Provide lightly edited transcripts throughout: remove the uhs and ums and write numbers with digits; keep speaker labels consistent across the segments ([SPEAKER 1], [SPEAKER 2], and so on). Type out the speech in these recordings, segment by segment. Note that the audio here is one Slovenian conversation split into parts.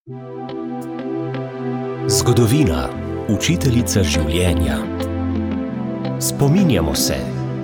[SPEAKER 1] Zgodovina, učiteljica življenja. Spominjamo se.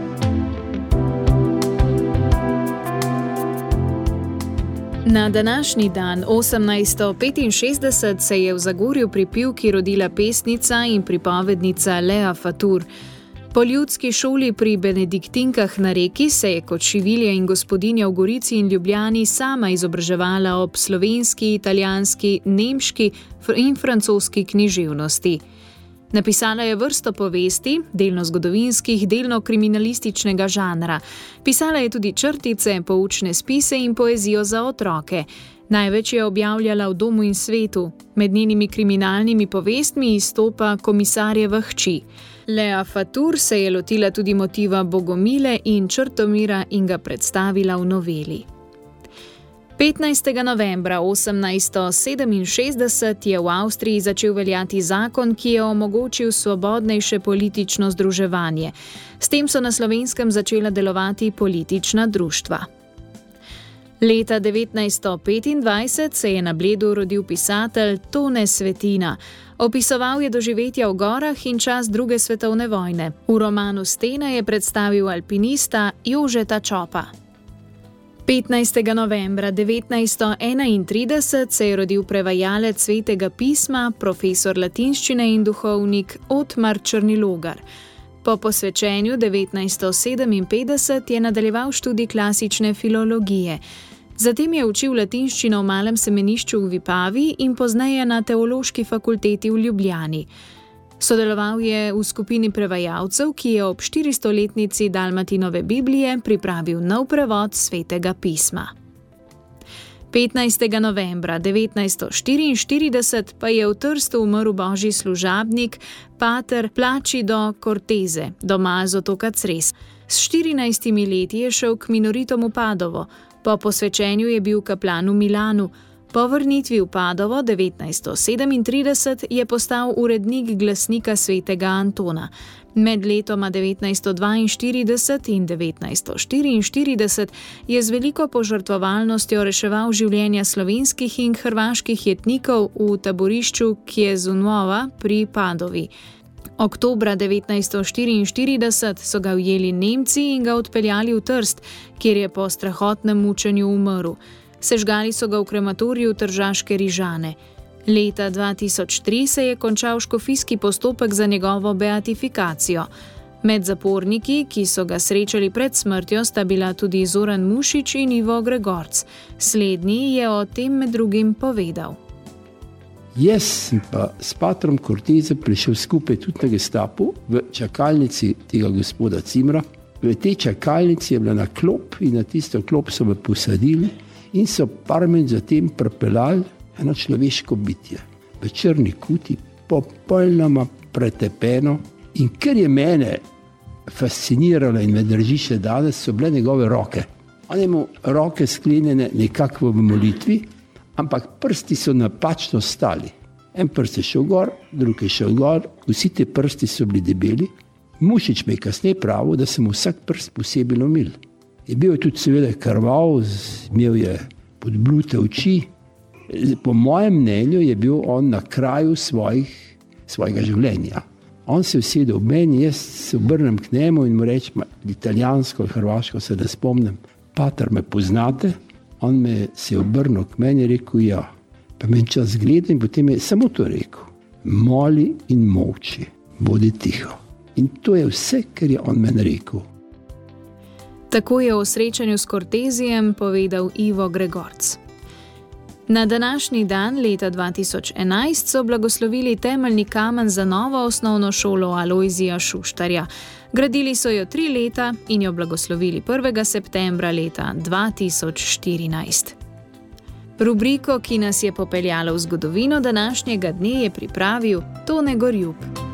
[SPEAKER 2] Na današnji dan, 1865, se je v Zagorju pri Pivki rodila pesnica in pripovednica Lea Fatur. Po ljudski šoli pri Benediktinkah na Reki se je kot šivilja in gospodinja v Gorici in Ljubljani sama izobraževala ob slovenski, italijanski, nemški in francoski književnosti. Napisala je vrsto povesti, delno zgodovinskih, delno kriminalističnega žanra. Pisala je tudi črtice, poučne spise in poezijo za otroke. Največ je objavljala v Domu in svetu. Med njenimi kriminalnimi povestmi izstopa Komisarjeva hči. Lea Fatur se je lotila tudi motiva Bogomile in Črtomira in ga predstavila v noveli. 15. novembra 1867 je v Avstriji začel veljati zakon, ki je omogočil svobodnejše politično združevanje. S tem so na Slovenskem začela delovati politična društva. Leta 1925 se je na Bledu rodil pisatelj Tone Svetina. Opisoval je doživetja v gorah in čas druge svetovne vojne. V romanu Stene je predstavil alpinista Jožeta Čopa. 15. novembra 1931 se je rodil prevajalec Svetega pisma, profesor latinščine in duhovnik Otmar Črnilogar. Po posvečenju 1957 je nadaljeval študij klasične filologije. Zatem je učil latinščino v Malem semenišču v Vipavi in pozneje na Teološki fakulteti v Ljubljani. Sodeloval je v skupini prevajalcev, ki je ob 400-letnici Dalmatinove Biblije pripravil nov prevod Svetega pisma. 15. novembra 1944 pa je v Trstu umrl božji služabnik pater Placido Cortese, doma z otoka Cres. S 14 leti je šel k minoritom v Padovo. Po posvečenju je bil kaplan v Milanu. Po vrnitvi v Padovo 1937 je postal urednik glasnika Svetega Antona. Med letoma 1942 in 1944 je z veliko požrtvovalnostjo reševal življenja slovenskih in hrvaških jetnikov v taborišču Kjezunova pri Padovi. Oktobra 1944 so ga ujeli Nemci in ga odpeljali v Trst, kjer je po strahotnem mučenju umrl. Sežgali so ga v krematoriju Tržaške Rižane. Leta 2003 se je končal škofijski postopek za njegovo beatifikacijo. Med zaporniki, ki so ga srečali pred smrtjo, sta bila tudi Zoran Mušič in Ivo Gregorc. Slednji je o tem med drugim povedal.
[SPEAKER 3] Jaz sem pa s patrom Cortese prišel skupaj tudi na Gestapu v čakalnici tega gospoda Cimra. V tej čakalnici je bila na klop in na tisto klop so me posadili in so par minut zatem pripeljali eno človeško bitje. V črni kuti, popolnoma pretepeno, in kar je mene fasciniralo in me drži še danes, so bile njegove roke. On je imel roke sklenjene nekako v molitvi, ampak prsti so napačno stali. En prst je šel gor, drugi je šel gor, vsi te prsti so bili debeli. Mušič me je kasneje pravil, da sem vsak prst posebej umil. Je bil tudi seveda krvav, imel je podblute oči. Po mojem mnenju je bil on na kraju svojega življenja. On se usedel v meni, jaz se obrnem k njemu in mu rečem, italijansko, hrvaško se ne spomnim. Pater, me poznate? On me se je obrnil k meni in rekel, ja. Pa me čas gleda in potem je samo to rekel. Moli in molči, bodi tiho. In to je vse, kar je on meni rekel.
[SPEAKER 2] Tako je o srečanju s Cortesijem povedal Ivo Gregorc. Na današnji dan leta 2011 so blagoslovili temeljni kamen za novo osnovno šolo Alojzija Šuštarja. Gradili so jo 3 leta in jo blagoslovili 1. septembra leta 2014. Rubriko, ki nas je popeljala v zgodovino današnjega dne, je pripravil Tone Gorjup.